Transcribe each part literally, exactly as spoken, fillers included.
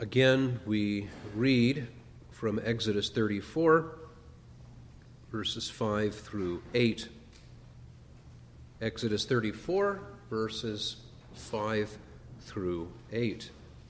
Again, we read from Exodus thirty-four, verses five through eight. Exodus thirty-four, verses five through eight.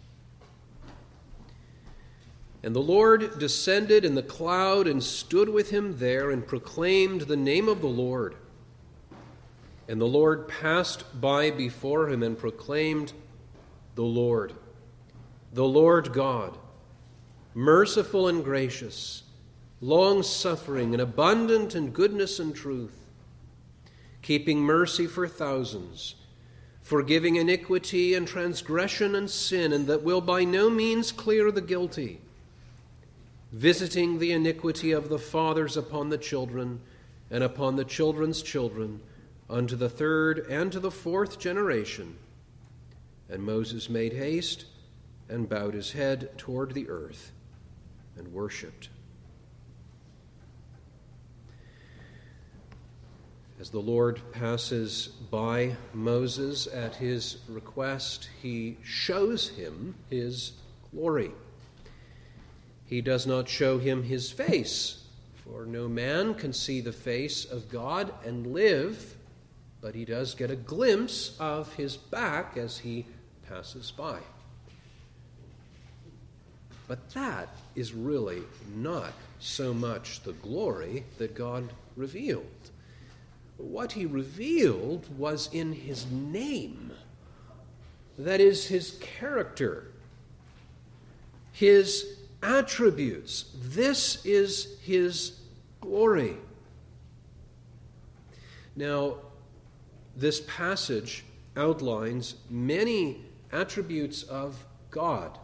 And the Lord descended in the cloud and stood with him there and proclaimed the name of the Lord. And the Lord passed by before him and proclaimed, the Lord, the Lord God, merciful and gracious, long-suffering and abundant in goodness and truth, keeping mercy for thousands, forgiving iniquity and transgression and sin, and that will by no means clear the guilty, visiting the iniquity of the fathers upon the children and upon the children's children, unto the third and to the fourth generation. And Moses made haste and bowed his head toward the earth and worshipped. As the Lord passes by Moses at his request, he shows him his glory. He does not show him his face, for no man can see the face of God and live, but he does get a glimpse of his back as he passes by. But that is really not so much the glory that God revealed. What he revealed was in his name. That is, his character, his attributes. This is his glory. Now, this passage outlines many attributes of God.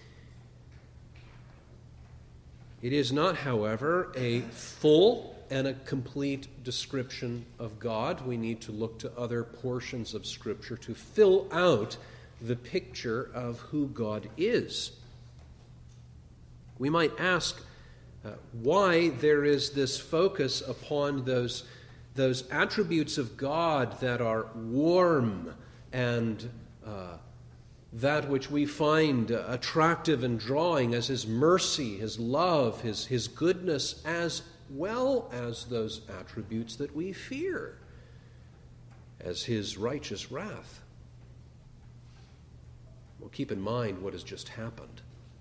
It is not, however, a full and a complete description of God. We need to look to other portions of Scripture to fill out the picture of who God is. We might ask uh, why there is this focus upon those, those attributes of God that are warm and uh, that which we find uh, attractive and drawing as his mercy, his love, his, his goodness, as well as those attributes that we fear, as his righteous wrath. Well, keep in mind what has just happened.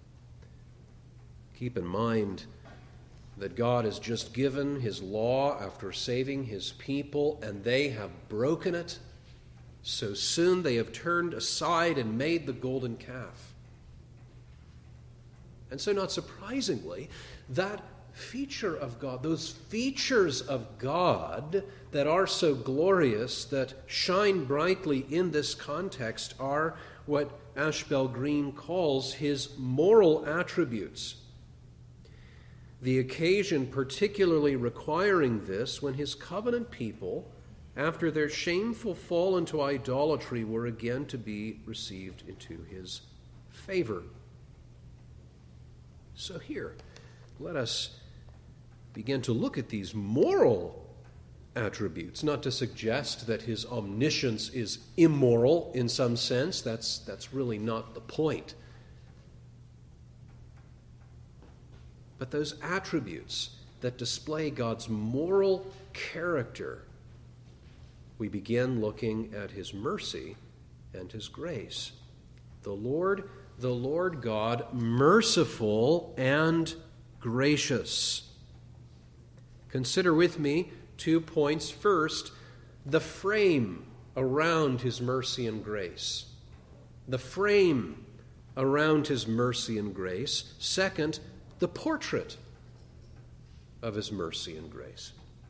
Keep in mind that God has just given his law after saving his people, and they have broken it. So soon they have turned aside and made the golden calf. And so, not surprisingly, that feature of God, those features of God that are so glorious, that shine brightly in this context, are what Ashbel Green calls his moral attributes. The occasion particularly requiring this when his covenant people, after their shameful fall into idolatry, were again to be received into his favor. So here, let us begin to look at these moral attributes, not to suggest that his omniscience is immoral in some sense. That's, that's really not the point. But those attributes that display God's moral character, we begin looking at his mercy and his grace. The Lord, the Lord God, merciful and gracious. Consider with me two points. First, the frame around his mercy and grace. The frame around his mercy and grace. Second, the portrait of his mercy and grace.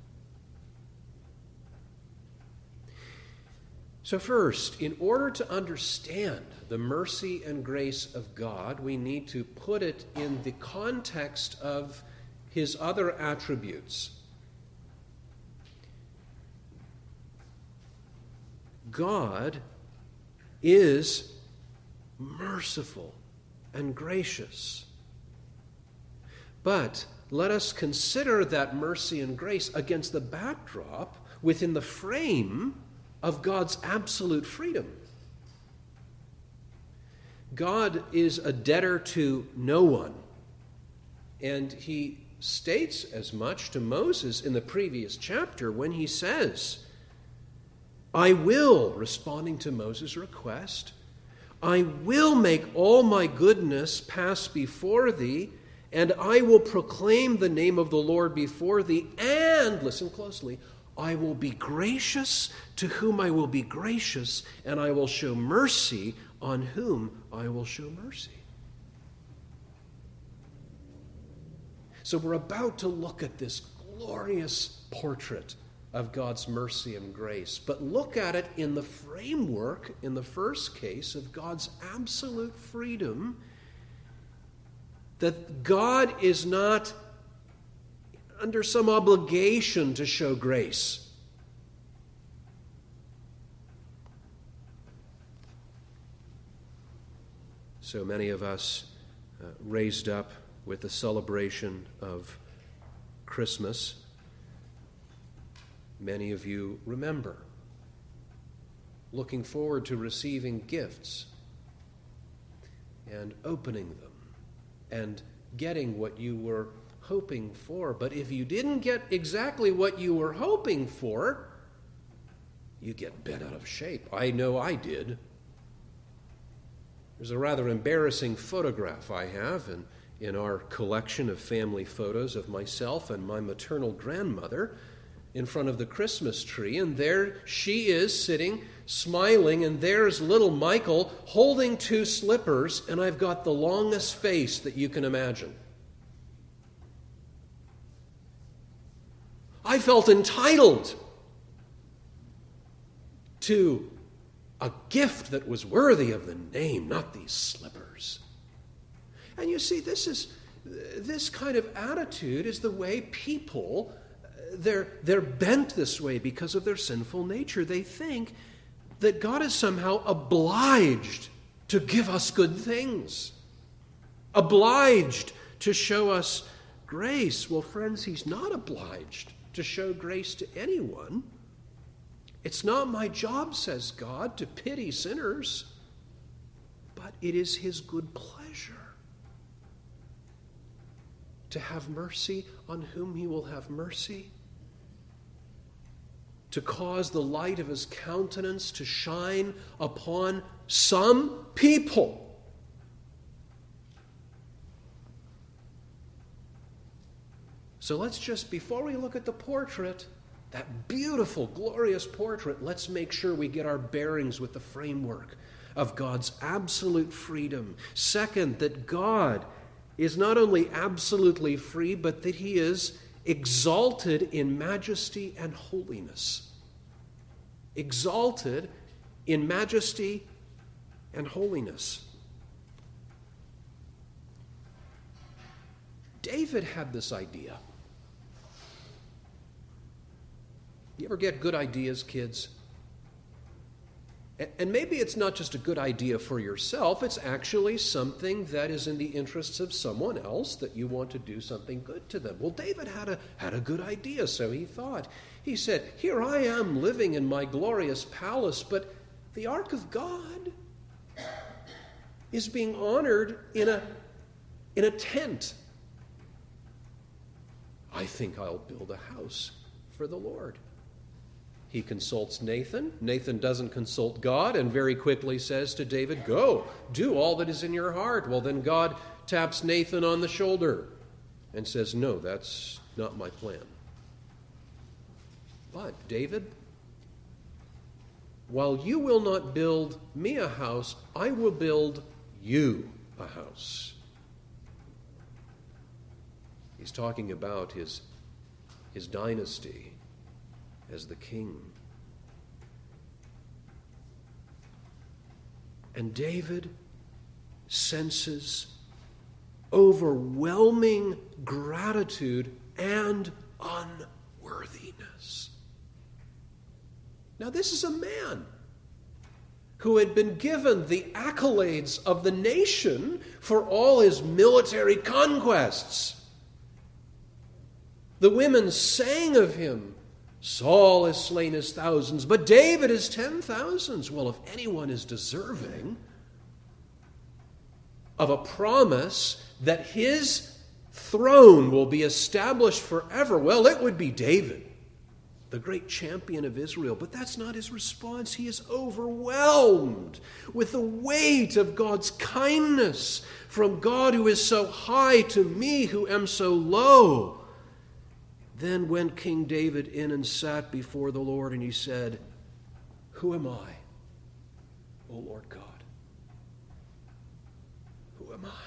So first, in order to understand the mercy and grace of God, we need to put it in the context of his other attributes. God is merciful and gracious. But let us consider that mercy and grace against the backdrop within the frame of God's absolute freedom. God is a debtor to no one. And he states as much to Moses in the previous chapter when he says, I will, responding to Moses' request, I will make all my goodness pass before thee, and I will proclaim the name of the Lord before thee, and, listen closely, I will be gracious to whom I will be gracious, and I will show mercy on whom I will show mercy. So we're about to look at this glorious portrait of God's mercy and grace, but look at it in the framework, in the first case, of God's absolute freedom, that God is not under some obligation to show grace. So many of us uh, raised up with the celebration of Christmas, many of you remember looking forward to receiving gifts and opening them and getting what you were hoping for. But if you didn't get exactly what you were hoping for, you get bent out of shape. I know I did. There's a rather embarrassing photograph I have in, in our collection of family photos of myself and my maternal grandmother in front of the Christmas tree, and there she is sitting, smiling, and there's little Michael holding two slippers, and I've got the longest face that you can imagine. I felt entitled to a gift that was worthy of the name, not these slippers. And you see, this is this kind of attitude is the way people, they're, they're bent this way because of their sinful nature. They think that God is somehow obliged to give us good things, obliged to show us grace. Well, friends, he's not obliged to show grace to anyone. It's not my job, says God, to pity sinners, but it is his good pleasure to have mercy on whom he will have mercy, to cause the light of his countenance to shine upon some people. So let's just, before we look at the portrait, that beautiful, glorious portrait, let's make sure we get our bearings with the framework of God's absolute freedom. Second, that God is not only absolutely free, but that he is exalted in majesty and holiness. Exalted in majesty and holiness. David had this idea. You ever get good ideas, kids? And maybe it's not just a good idea for yourself, it's actually something that is in the interests of someone else, that you want to do something good to them. Well, David had a, had a good idea, so he thought. He said, here I am living in my glorious palace, but the ark of God is being honored in a, in a tent. I think I'll build a house for the Lord. He consults Nathan. Nathan doesn't consult God and very quickly says to David, go, do all that is in your heart. Well, then God taps Nathan on the shoulder and says, no, that's not my plan. But, David, while you will not build me a house, I will build you a house. He's talking about his, his dynasty as the king. And David senses overwhelming gratitude and unworthiness. Now, this is a man who had been given the accolades of the nation for all his military conquests. The women sang of him, Saul has slain his thousands, but David his ten thousands. Well, if anyone is deserving of a promise that his throne will be established forever, well, it would be David, the great champion of Israel. But that's not his response. He is overwhelmed with the weight of God's kindness from God who is so high to me who am so low. Then went King David in and sat before the Lord, and he said, "Who am I, O Lord God? Who am I?"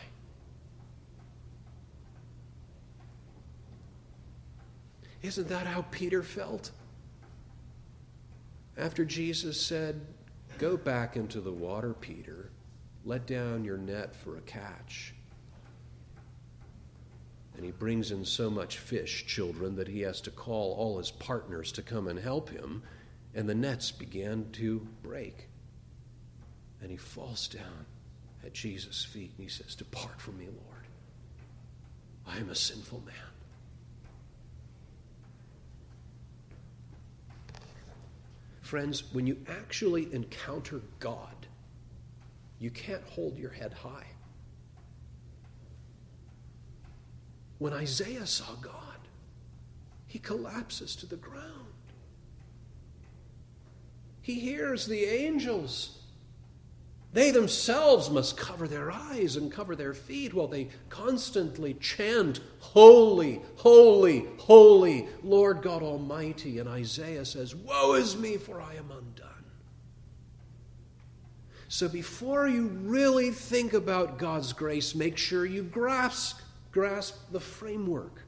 Isn't that how Peter felt? After Jesus said, "Go back into the water, Peter. Let down your net for a catch." And he brings in so much fish, children, that he has to call all his partners to come and help him. And the nets began to break. And he falls down at Jesus' feet and he says, "Depart from me, Lord. I am a sinful man." Friends, when you actually encounter God, you can't hold your head high. When Isaiah saw God, he collapses to the ground. He hears the angels. They themselves must cover their eyes and cover their feet while they constantly chant, "Holy, holy, holy, Lord God Almighty." And Isaiah says, "Woe is me, for I am undone." So before you really think about God's grace, make sure you grasp, grasp the framework.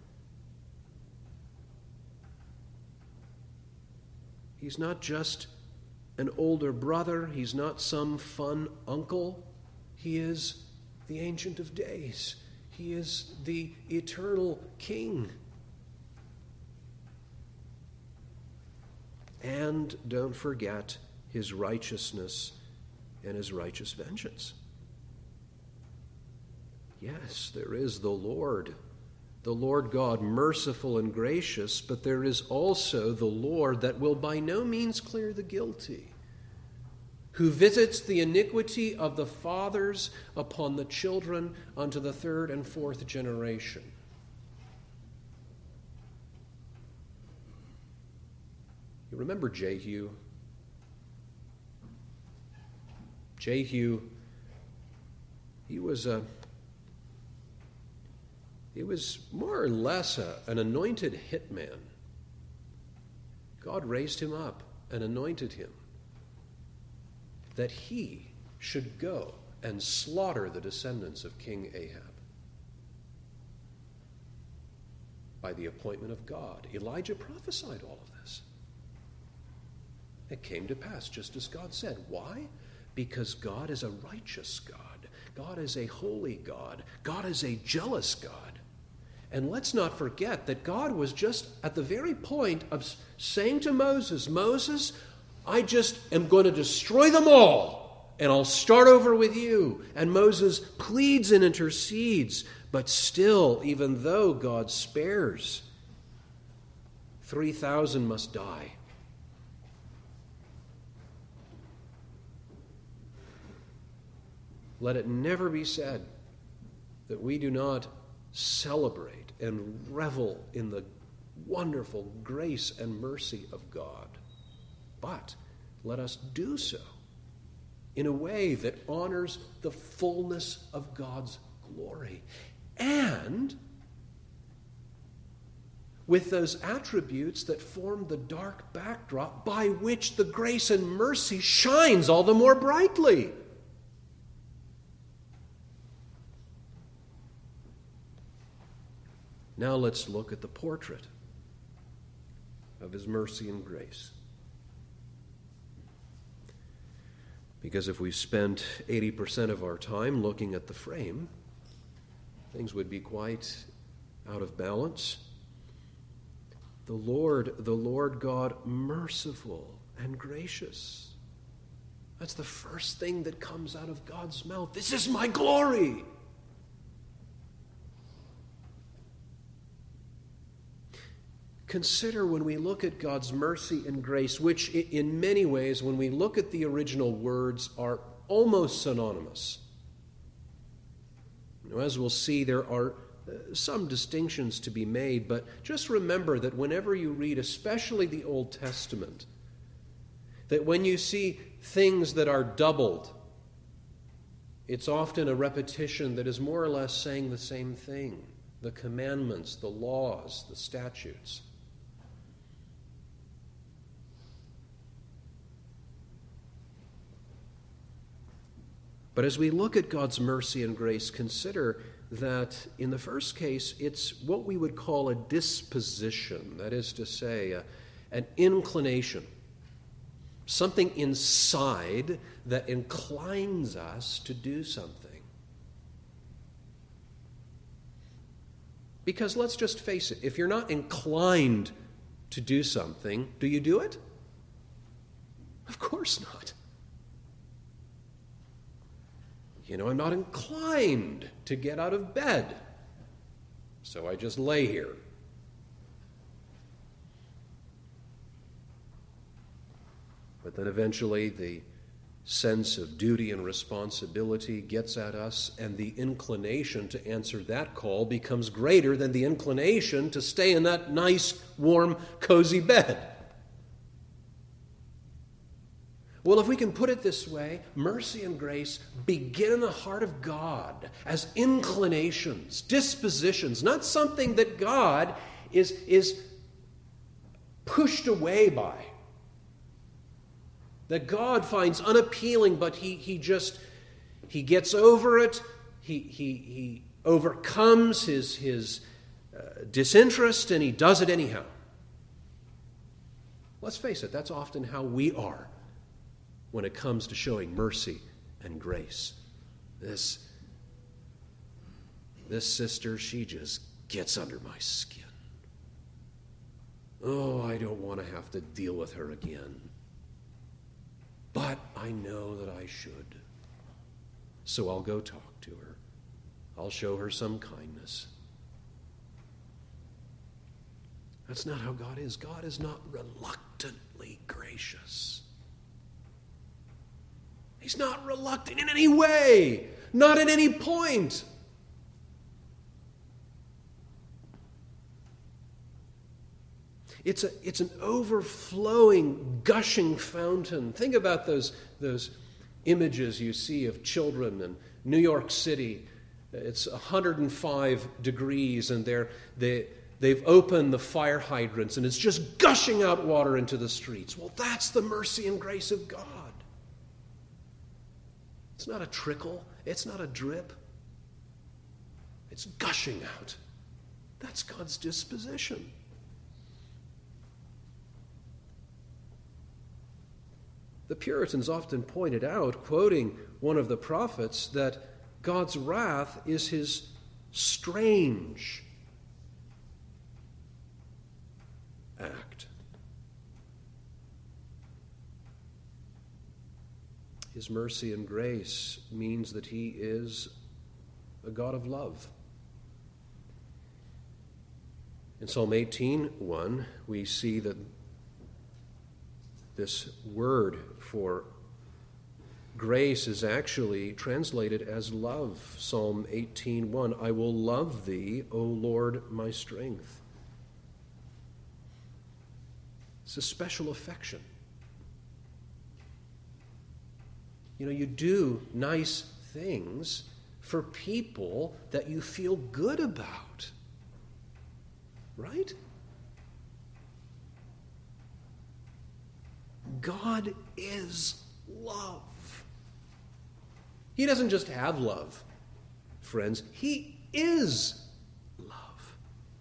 He's not just an older brother. He's not some fun uncle. He is the Ancient of Days. He is the eternal King. And don't forget his righteousness and his righteous vengeance. Yes, there is the Lord, the Lord God, merciful and gracious, but there is also the Lord that will by no means clear the guilty, who visits the iniquity of the fathers upon the children unto the third and fourth generation. You remember Jehu? Jehu, he was a He was more or less a, an anointed hitman. God raised him up and anointed him that he should go and slaughter the descendants of King Ahab by the appointment of God. Elijah prophesied all of this. It came to pass just as God said. Why? Because God is a righteous God. God is a holy God. God is a jealous God. And let's not forget that God was just at the very point of saying to Moses, "Moses, I just am going to destroy them all, and I'll start over with you." And Moses pleads and intercedes, but still, even though God spares, three thousand must die. Let it never be said that we do not celebrate and revel in the wonderful grace and mercy of God. But let us do so in a way that honors the fullness of God's glory, and with those attributes that form the dark backdrop by which the grace and mercy shines all the more brightly. Now let's look at the portrait of his mercy and grace. Because if we spent eighty percent of our time looking at the frame, things would be quite out of balance. The Lord, the Lord God, merciful and gracious. That's the first thing that comes out of God's mouth. This is my glory. Consider when we look at God's mercy and grace, which in many ways, when we look at the original words, are almost synonymous. Now, as we'll see, there are uh, some distinctions to be made, but just remember that whenever you read, especially the Old Testament, that when you see things that are doubled, it's often a repetition that is more or less saying the same thing. The commandments, the laws, the statutes. But as we look at God's mercy and grace, consider that in the first case, it's what we would call a disposition, that is to say, a, an inclination, something inside that inclines us to do something. Because let's just face it, if you're not inclined to do something, do you do it? Of course not. You know, I'm not inclined to get out of bed, so I just lay here. But then eventually the sense of duty and responsibility gets at us, and the inclination to answer that call becomes greater than the inclination to stay in that nice, warm, cozy bed. Well, if we can put it this way, mercy and grace begin in the heart of God as inclinations, dispositions, not something that God is, is pushed away by, that God finds unappealing, but he, he just, he gets over it, he, he, he overcomes his, his uh, disinterest, and he does it anyhow. Let's face it, that's often how we are when it comes to showing mercy and grace. This, this sister, she just gets under my skin. Oh, I don't want to have to deal with her again. But I know that I should. So I'll go talk to her. I'll show her some kindness. That's not how God is. God is not reluctantly gracious. He's not reluctant in any way, not at any point. It's a, it's an overflowing, gushing fountain. Think about those, those images you see of children in New York City. It's one hundred five degrees, and they're, they, they've opened the fire hydrants, and it's just gushing out water into the streets. Well, that's the mercy and grace of God. It's not a trickle. It's not a drip. It's gushing out. That's God's disposition. The Puritans often pointed out, quoting one of the prophets, that God's wrath is his strange act. His mercy and grace means that he is a God of love. In Psalm eighteen one, we see that this word for grace is actually translated as love. Psalm eighteen one, I will love thee, O Lord, my strength. It's a special affection. You know, you do nice things for people that you feel good about. Right? God is love. He doesn't just have love, friends. He is love.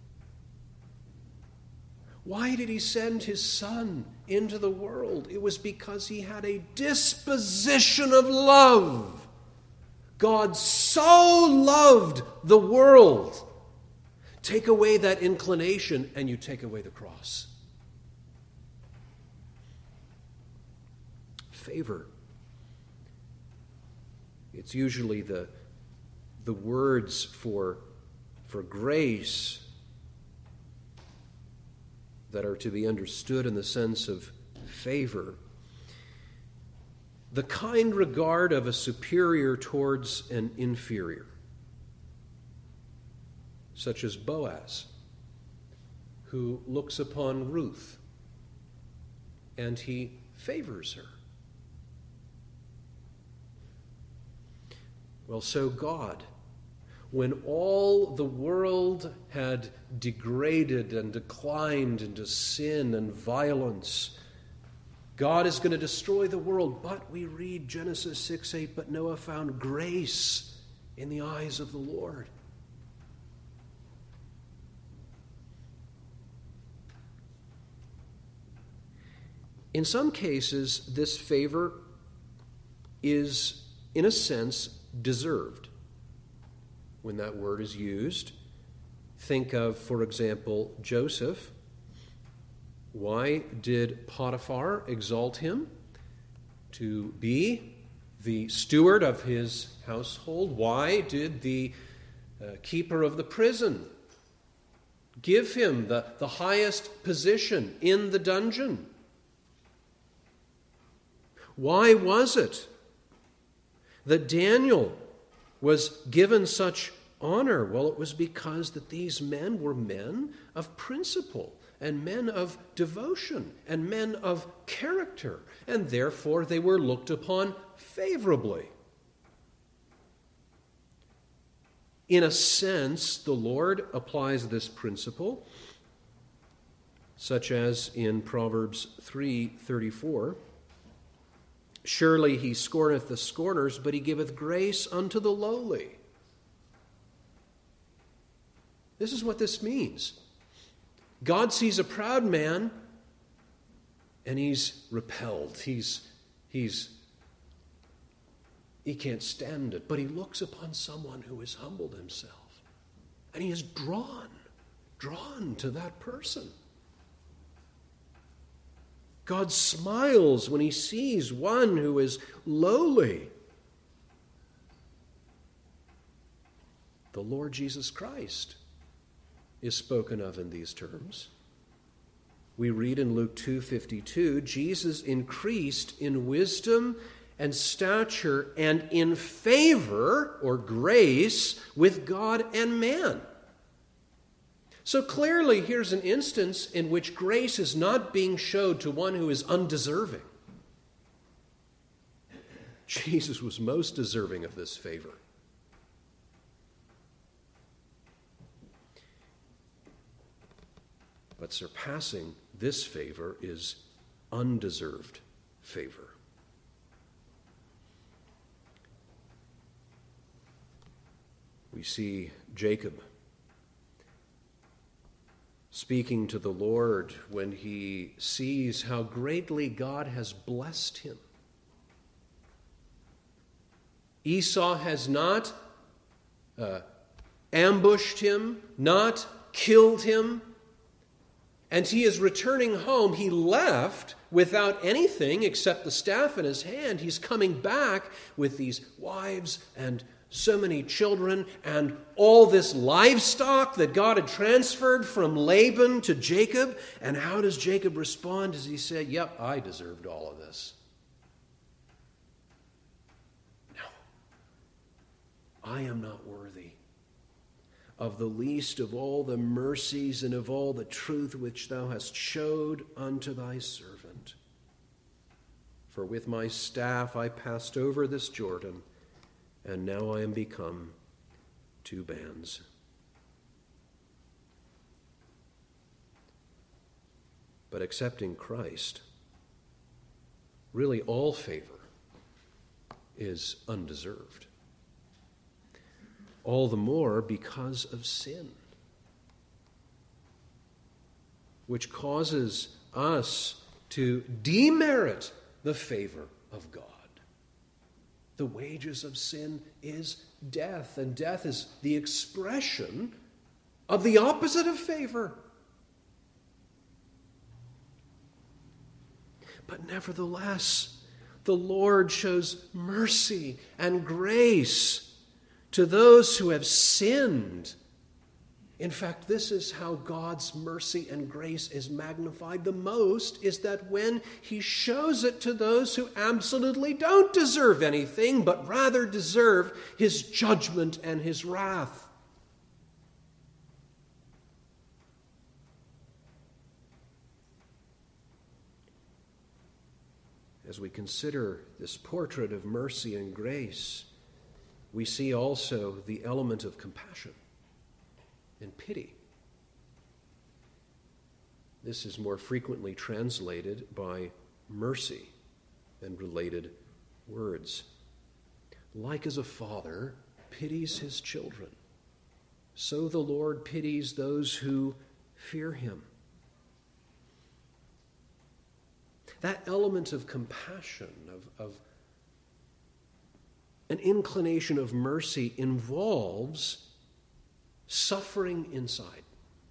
Why did he send his Son into the world? It was because he had a disposition of love. God so loved the world. Take away that inclination and you take away the cross. Favor. It's usually the, the words for, for grace that are to be understood in the sense of favor. The kind regard of a superior towards an inferior. such as Boaz, who looks upon Ruth and he favors her. Well, so God, when all the world had degraded and declined into sin and violence, God is going to destroy the world. But we read Genesis six eight, but Noah found grace in the eyes of the Lord. In some cases, this favor is, in a sense, deserved. When that word is used, think of, for example, Joseph. Why did Potiphar exalt him? To be the steward of his household. Why did the uh, keeper of the prison give him the, the highest position in the dungeon? Why was it that Daniel was given such honor? Well, it was because that these men were men of principle and men of devotion and men of character, and therefore they were looked upon favorably. In a sense, the Lord applies this principle, such as in Proverbs three thirty-four. Surely he scorneth the scorners, but he giveth grace unto the lowly. This is what this means. God sees a proud man, and he's repelled. He's, he's, he can't stand it. But he looks upon someone who has humbled himself, and he is drawn, drawn to that person. God smiles when he sees one who is lowly. The Lord Jesus Christ is spoken of in these terms. We read in Luke two fifty-two, Jesus increased in wisdom and stature and in favor or grace with God and man. So clearly, here's an instance in which grace is not being showed to one who is undeserving. Jesus was most deserving of this favor. But surpassing this favor is undeserved favor. We see Jacob speaking to the Lord when he sees how greatly God has blessed him. Esau has not uh, ambushed him, not killed him, and he is returning home. He left without anything except the staff in his hand. He's coming back with these wives and so many children and all this livestock that God had transferred from Laban to Jacob. And how does Jacob respond? As he said, yep, I deserved all of this. No, I am not worthy of the least of all the mercies and of all the truth which thou hast showed unto thy servant. For with my staff I passed over this Jordan, and now I am become two bands. But accepting Christ, really all favor is undeserved. All the more because of sin, which causes us to demerit the favor of God. The wages of sin is death, and death is the expression of the opposite of favor. But nevertheless, the Lord shows mercy and grace to those who have sinned. In fact, this is how God's mercy and grace is magnified the most, is that when he shows it to those who absolutely don't deserve anything, but rather deserve his judgment and his wrath. as we consider this portrait of mercy and grace, we see also the element of compassion and pity. This is more frequently translated by mercy and related words. Like as a father pities his children, so the Lord pities those who fear him. That element of compassion, of, of an inclination of mercy, involves suffering inside.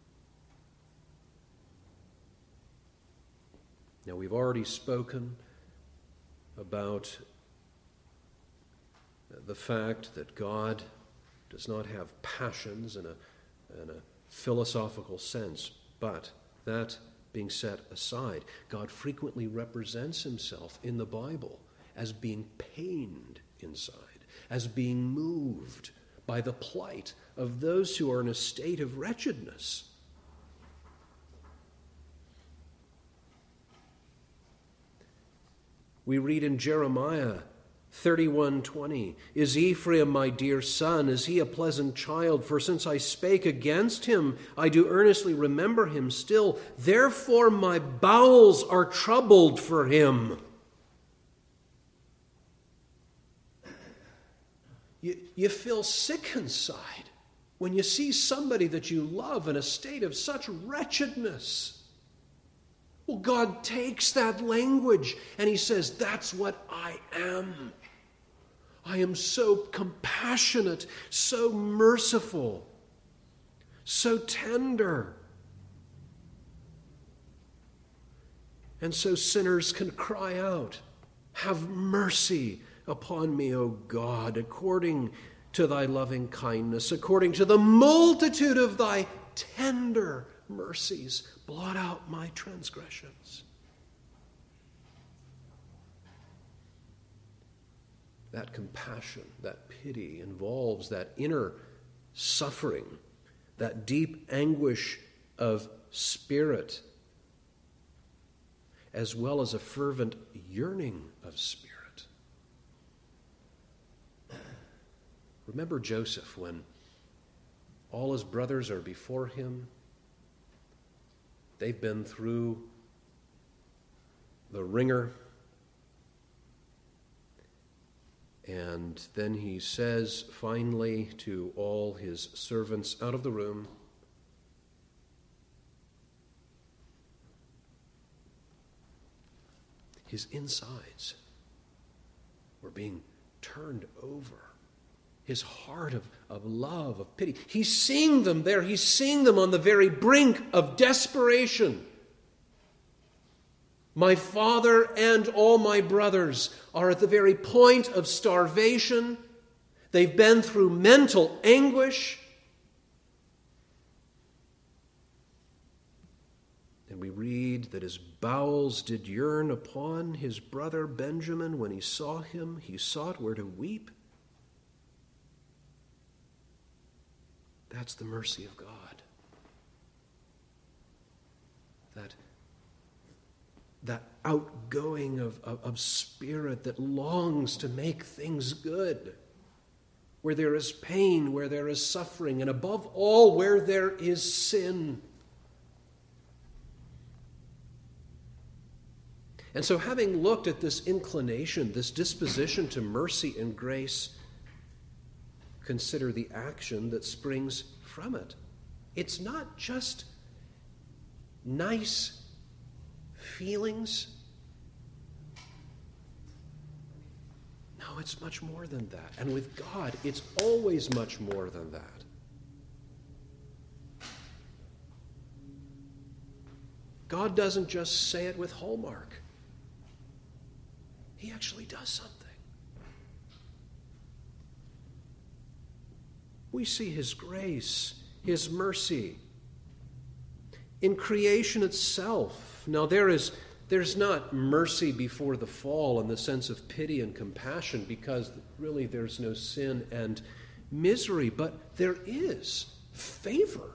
Now, we've already spoken about the fact that God does not have passions in a, in a philosophical sense, but that being set aside, God frequently represents himself in the Bible as being pained inside, as being moved by the plight of those who are in a state of wretchedness. We read in Jeremiah thirty-one twenty, "Is Ephraim my dear son? Is he a pleasant child? For since I spake against him, I do earnestly remember him still. Therefore my bowels are troubled for him." You, you feel sick inside when you see somebody that you love in a state of such wretchedness. Well, God takes that language and he says, that's what I am. I am so compassionate, so merciful, so tender. And so sinners can cry out, "Have mercy upon me, O God, according to thy loving kindness, according to the multitude of thy tender mercies, blot out my transgressions." That compassion, that pity involves that inner suffering, that deep anguish of spirit, as well as a fervent yearning of spirit. Remember Joseph when all his brothers are before him. They've been through the ringer. And then he says finally to all his servants out of the room, his insides were being turned over. His heart of, of love, of pity. He's seeing them there. He's seeing them on the very brink of desperation. My father and all my brothers are at the very point of starvation. They've been through mental anguish. And we read that his bowels did yearn upon his brother Benjamin. When he saw him, he sought where to weep. That's the mercy of God. That, that outgoing of, of, of spirit that longs to make things good. Where there is pain, where there is suffering, and above all, where there is sin. And so having looked at this inclination, this disposition to mercy and grace, consider the action that springs from it. It's not just nice feelings. No, it's much more than that. And with God, it's always much more than that. God doesn't just say it with Hallmark. He actually does something. We see his grace, his mercy in creation itself. Now there is there's not mercy before the fall in the sense of pity and compassion, because really there's no sin and misery, but there is favor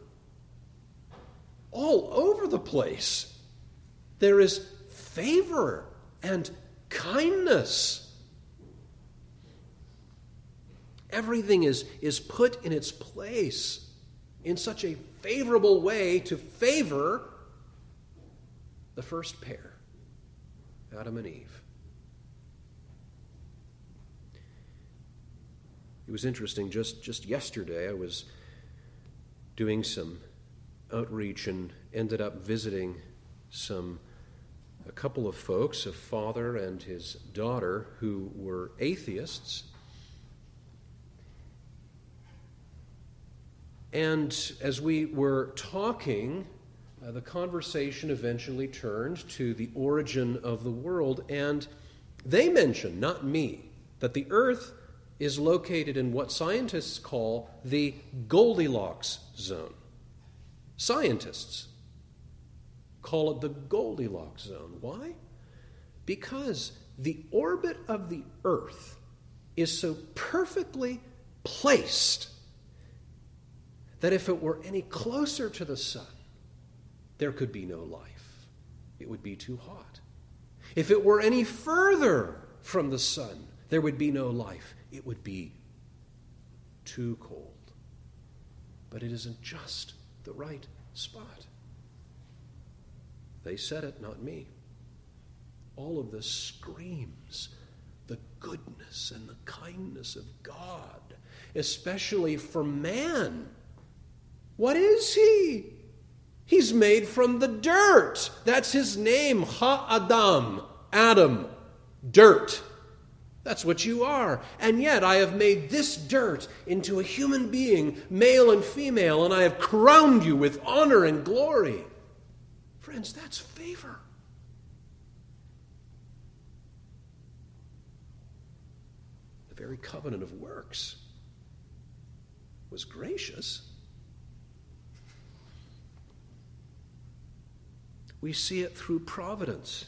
all over the place. There is favor and kindness. Everything is, is put in its place in such a favorable way to favor the first pair, Adam and Eve. It was interesting, just, just yesterday I was doing some outreach and ended up visiting some a couple of folks, a father and his daughter, who were atheists. And as we were talking, uh, the conversation eventually turned to the origin of the world, and they mentioned, not me, that the earth is located in what scientists call the Goldilocks zone. Scientists call it the Goldilocks zone. Why? Because the orbit of the earth is so perfectly placed that if it were any closer to the sun, there could be no life. It would be too hot. If it were any further from the sun, there would be no life. It would be too cold. But it isn't just the right spot. They said it, not me. All of this screams the goodness and the kindness of God, especially for man. What is he? He's made from the dirt. That's his name, Ha-Adam, Adam, dirt. That's what you are. And yet I have made this dirt into a human being, male and female, and I have crowned you with honor and glory. Friends, that's favor. The very covenant of works was gracious. We see it through providence.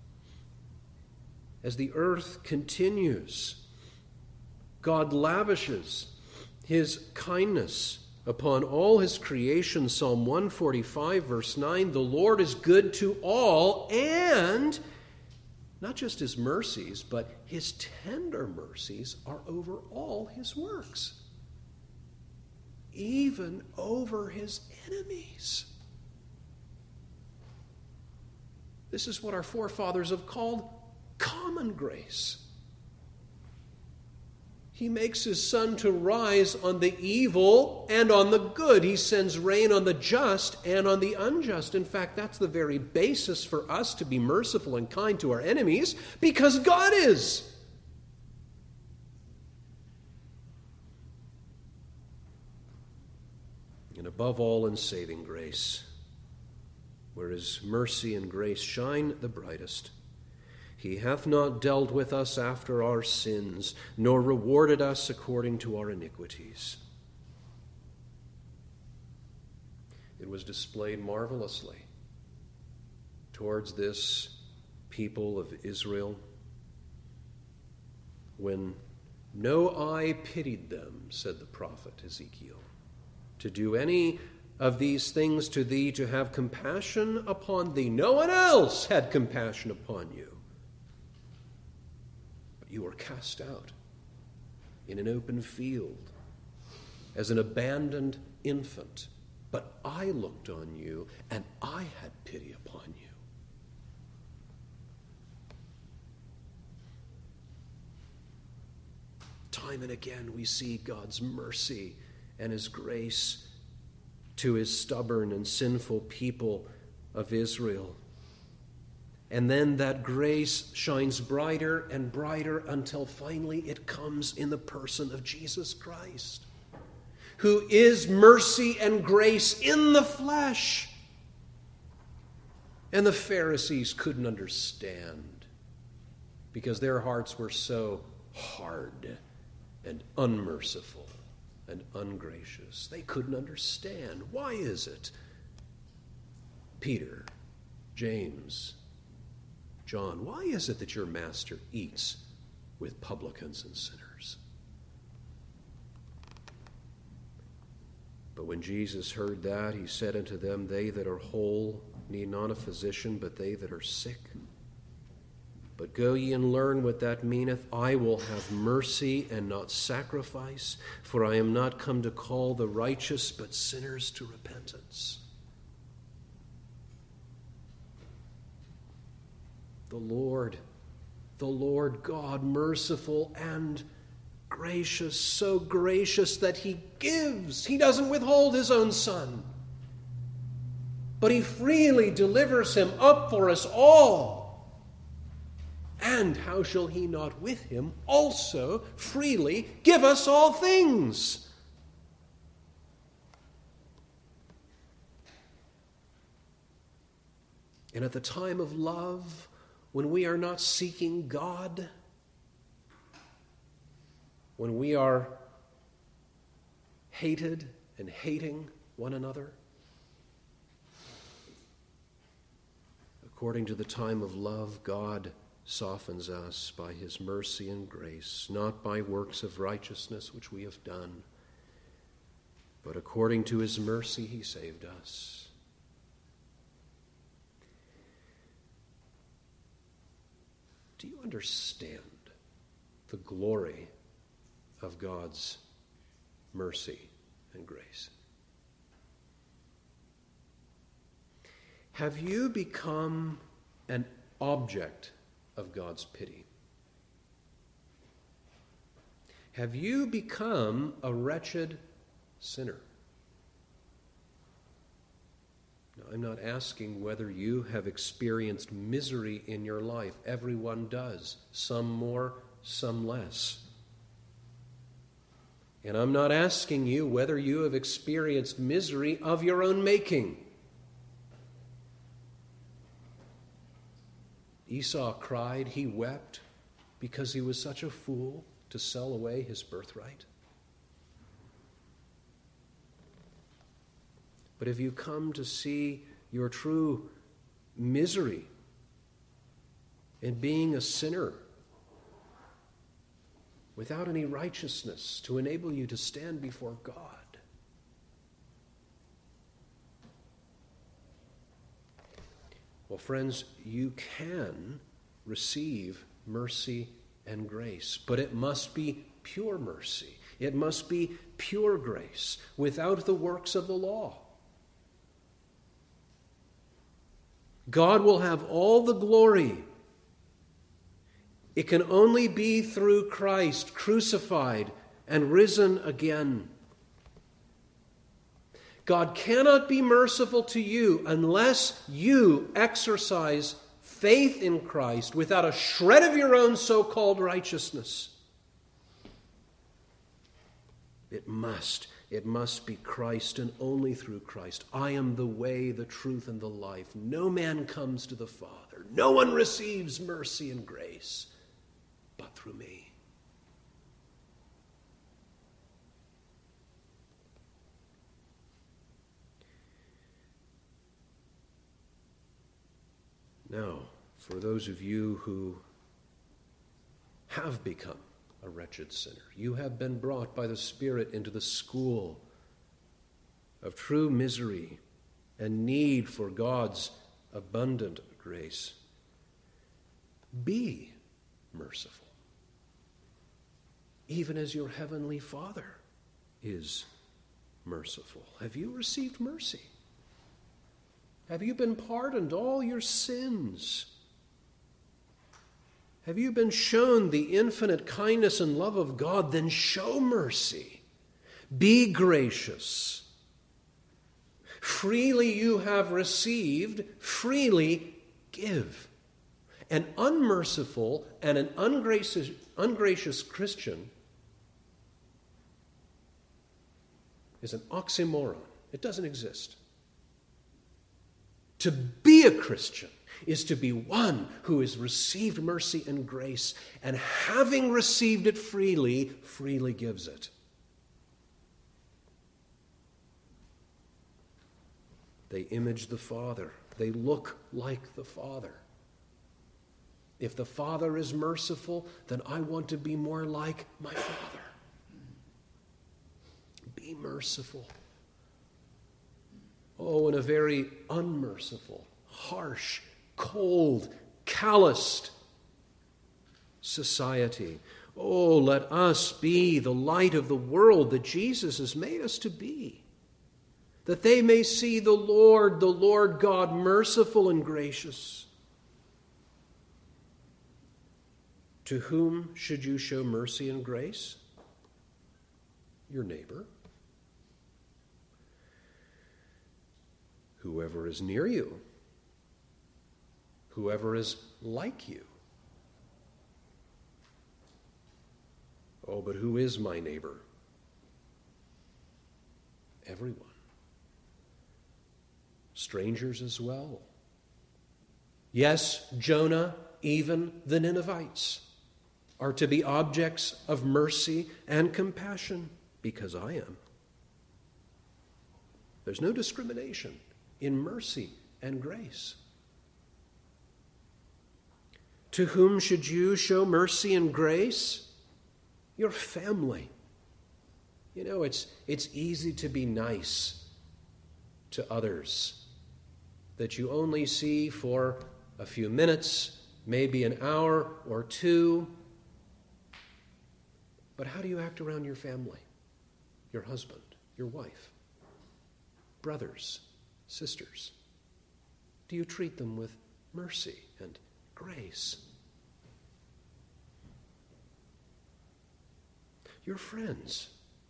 As the earth continues, God lavishes his kindness upon all his creation. Psalm one forty-five, verse nine, the Lord is good to all, and not just his mercies, but his tender mercies are over all his works, even over his enemies. This is what our forefathers have called common grace. He makes his sun to rise on the evil and on the good. He sends rain on the just and on the unjust. In fact, that's the very basis for us to be merciful and kind to our enemies, because God is. And above all, in saving grace, where his mercy and grace shine the brightest, he hath not dealt with us after our sins, nor rewarded us according to our iniquities. It was displayed marvelously towards this people of Israel when no eye pitied them, said the prophet Ezekiel, to do any of these things to thee, to have compassion upon thee. No one else had compassion upon you. You were cast out in an open field as an abandoned infant. But I looked on you, and I had pity upon you. Time and again we see God's mercy and his grace to his stubborn and sinful people of Israel. And then that grace shines brighter and brighter until finally it comes in the person of Jesus Christ, who is mercy and grace in the flesh. And the Pharisees couldn't understand because their hearts were so hard and unmerciful and ungracious. They couldn't understand. Why is it Peter, James, John, why is it that your master eats with publicans and sinners? But when Jesus heard that, he said unto them, they that are whole need not a physician, but they that are sick. But go ye and learn what that meaneth. I will have mercy and not sacrifice, for I am not come to call the righteous, but sinners to repentance. The Lord, the Lord God, merciful and gracious, so gracious that he gives. He doesn't withhold his own Son, but he freely delivers him up for us all. And how shall he not with him also freely give us all things? And at the time of love, when we are not seeking God, when we are hated and hating one another, according to the time of love, God softens us by his mercy and grace, not by works of righteousness which we have done, but according to his mercy he saved us. Do you understand the glory of God's mercy and grace? Have you become an object of God's pity? Have you become a wretched sinner? Now, I'm not asking whether you have experienced misery in your life. Everyone does, some more, some less. And I'm not asking you whether you have experienced misery of your own making. Esau cried, he wept, because he was such a fool to sell away his birthright. But if you come to see your true misery in being a sinner without any righteousness to enable you to stand before God, well, friends, you can receive mercy and grace, but it must be pure mercy. It must be pure grace without the works of the law. God will have all the glory. It can only be through Christ, crucified and risen again. God cannot be merciful to you unless you exercise faith in Christ without a shred of your own so-called righteousness. It must. It must be Christ and only through Christ. I am the way, the truth, and the life. No man comes to the Father. No one receives mercy and grace but through me. Now, for those of you who have become a wretched sinner, you have been brought by the Spirit into the school of true misery and need for God's abundant grace. Be merciful, even as your heavenly Father is merciful. Have you received mercy? Have you been pardoned all your sins? Have you been shown the infinite kindness and love of God? Then show mercy. Be gracious. Freely you have received, freely give. An unmerciful and an ungracious, ungracious Christian is an oxymoron. It doesn't exist. To be a Christian is to be one who has received mercy and grace, and having received it freely, freely gives it. They image the Father. They look like the Father. If the Father is merciful, then I want to be more like my Father. Be merciful. Oh, and a very unmerciful, harsh, cold, calloused society. Oh, let us be the light of the world that Jesus has made us to be, that they may see the Lord, the Lord God, merciful and gracious. To whom should you show mercy and grace? Your neighbor. Whoever is near you. Whoever is like you. Oh, but who is my neighbor? Everyone. Strangers as well. Yes, Jonah, even the Ninevites, are to be objects of mercy and compassion, because I am. There's no discrimination in mercy and grace. To whom should you show mercy and grace? Your family. You know, it's, it's easy to be nice to others that you only see for a few minutes, maybe an hour or two. But how do you act around your family, your husband, your wife, brothers, sisters? Do you treat them with mercy and grace? Your friends.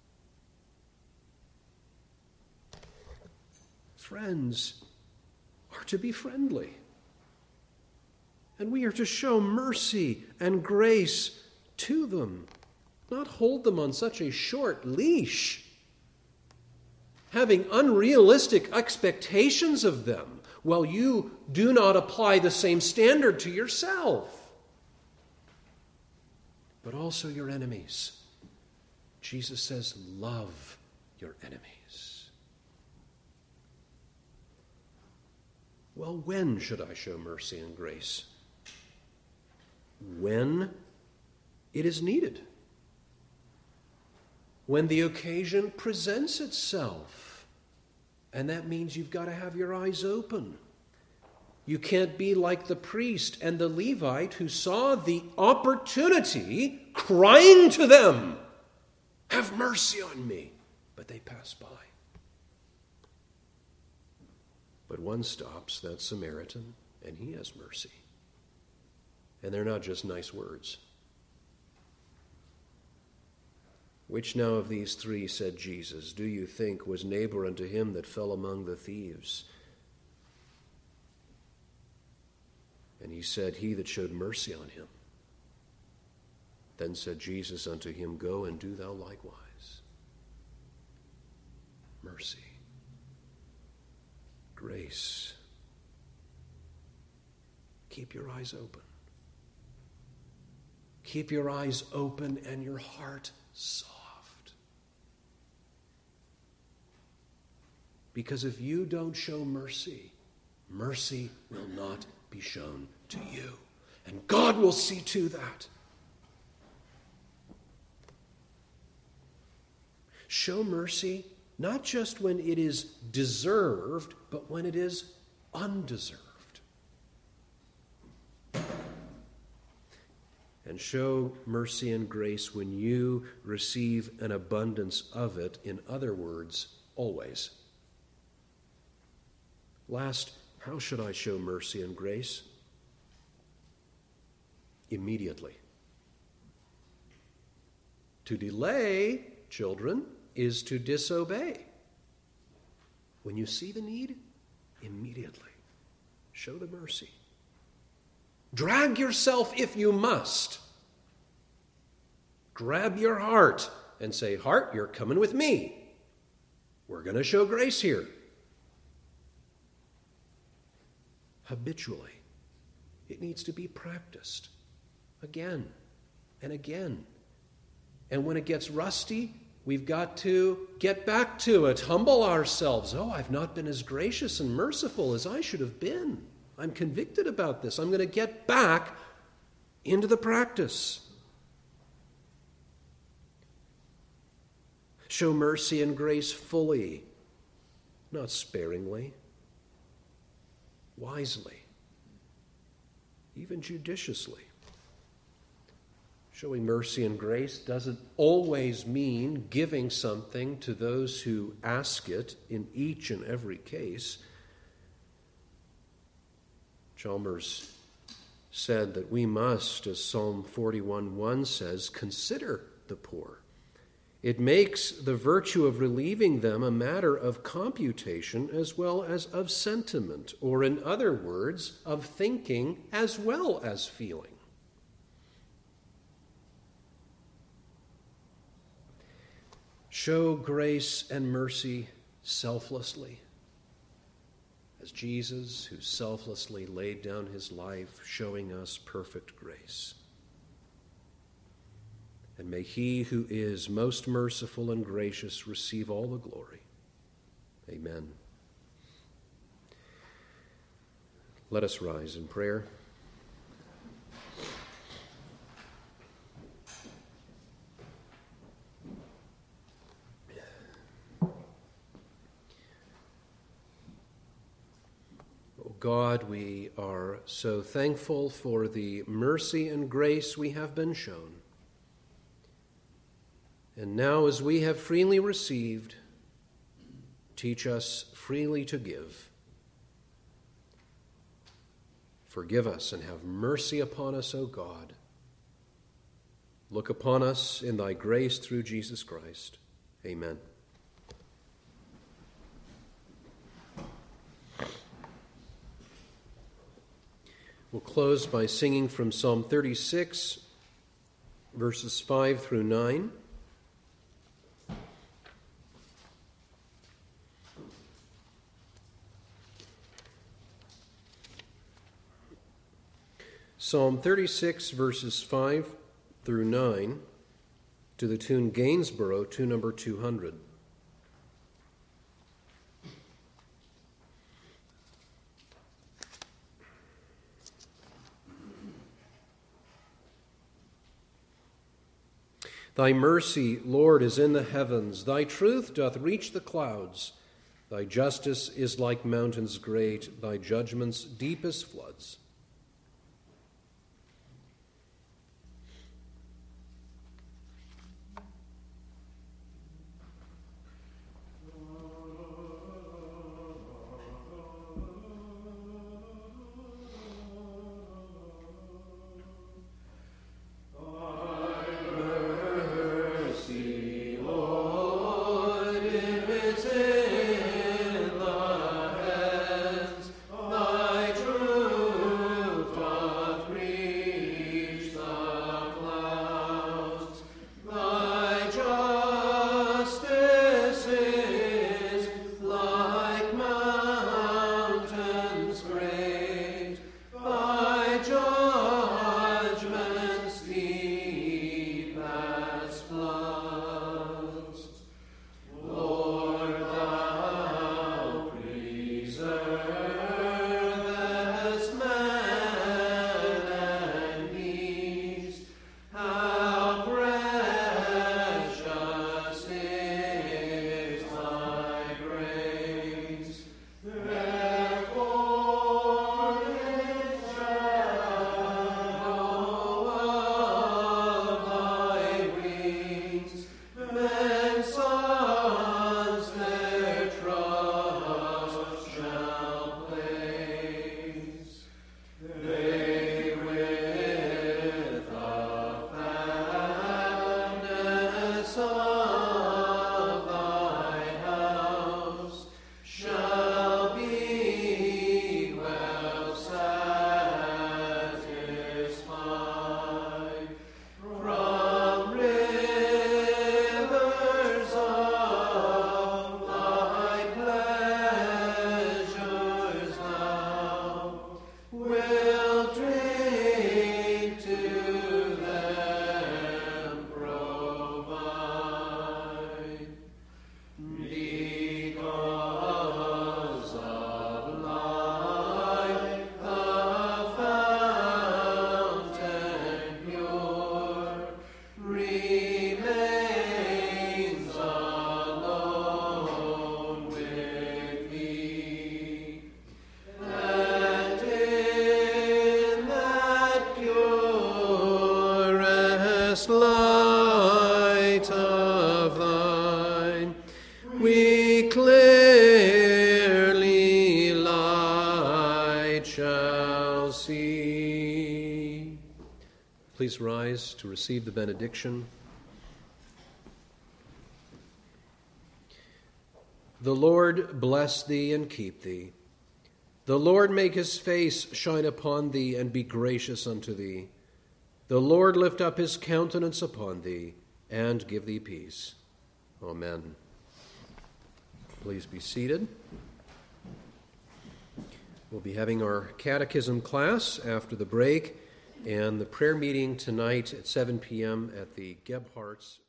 Friends are to be friendly. And we are to show mercy and grace to them, not hold them on such a short leash, having unrealistic expectations of them while you do not apply the same standard to yourself. But also your enemies. Jesus says, love your enemies. Well, when should I show mercy and grace? When it is needed. When the occasion presents itself. And that means you've got to have your eyes open. You can't be like the priest and the Levite who saw the opportunity crying to them, have mercy on me. But they pass by. But one stops, that Samaritan, and he has mercy. And they're not just nice words. Which now of these three, said Jesus, do you think was neighbor unto him that fell among the thieves? And he said, he that showed mercy on him. Then said Jesus unto him, go and do thou likewise. Mercy. Grace. Keep your eyes open. Keep your eyes open and your heart soft. Because if you don't show mercy, mercy will not be shown to you. And God will see to that. Show mercy not just when it is deserved, but when it is undeserved. And show mercy and grace when you receive an abundance of it. In other words, always. Last, how should I show mercy and grace? Immediately. To delay, children, is to disobey. When you see the need, immediately show the mercy. Drag yourself if you must. Grab your heart and say, heart, you're coming with me. We're going to show grace here. Habitually. It needs to be practiced again and again. And when it gets rusty, we've got to get back to it, humble ourselves. Oh, I've not been as gracious and merciful as I should have been. I'm convicted about this. I'm going to get back into the practice. Show mercy and grace fully, not sparingly, wisely, even judiciously. Showing mercy and grace doesn't always mean giving something to those who ask it in each and every case. Chalmers said that we must, as Psalm forty-one one says, consider the poor. It makes the virtue of relieving them a matter of computation as well as of sentiment, or in other words, of thinking as well as feeling. Show grace and mercy selflessly, as Jesus, who selflessly laid down his life, showing us perfect grace. And may he who is most merciful and gracious receive all the glory. Amen. Let us rise in prayer. God, we are so thankful for the mercy and grace we have been shown. And now, as we have freely received, teach us freely to give. Forgive us and have mercy upon us, O God. Look upon us in thy grace through Jesus Christ. Amen. We'll close by singing from Psalm thirty-six, verses five through nine. Psalm thirty-six, verses five through nine, to the tune Gainsborough, tune number two hundred. Thy mercy, Lord, is in the heavens. Thy truth doth reach the clouds. Thy justice is like mountains great. Thy judgments deep as floods. Please rise to receive the benediction. The Lord bless thee and keep thee. The Lord make his face shine upon thee and be gracious unto thee. The Lord lift up his countenance upon thee and give thee peace. Amen. Please be seated. We'll be having our catechism class after the break and the prayer meeting tonight at seven p.m. at the Gebhardts.